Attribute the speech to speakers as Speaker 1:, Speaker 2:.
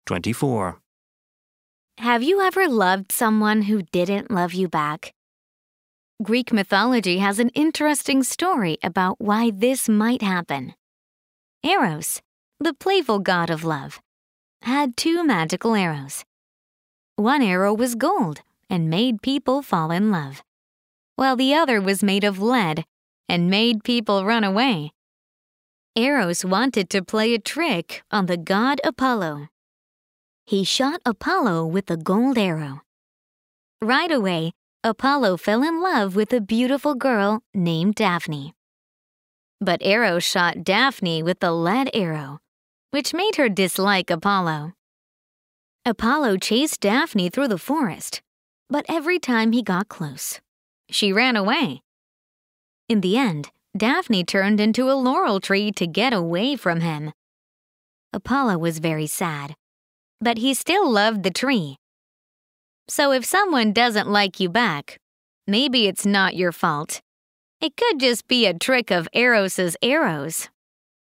Speaker 1: 24.
Speaker 2: Have you ever loved someone who didn't love you back? Greek mythology has an interesting story about why this might happen. Eros, the playful god of love, had two magical arrows. One arrow was gold and made people fall in love, while the other was made of lead and made people run away. Eros wanted to play a trick on the god Apollo. He shot Apollo with the gold arrow. Right away, Apollo fell in love with a beautiful girl named Daphne. But Eros shot Daphne with the lead arrow, which made her dislike Apollo. Apollo chased Daphne through the forest, but every time he got close, she ran away. In the end, Daphne turned into a laurel tree to get away from him. Apollo was very sad, but he still loved the tree. So if someone doesn't like you back, maybe it's not your fault. It could just be a trick of Eros's arrows.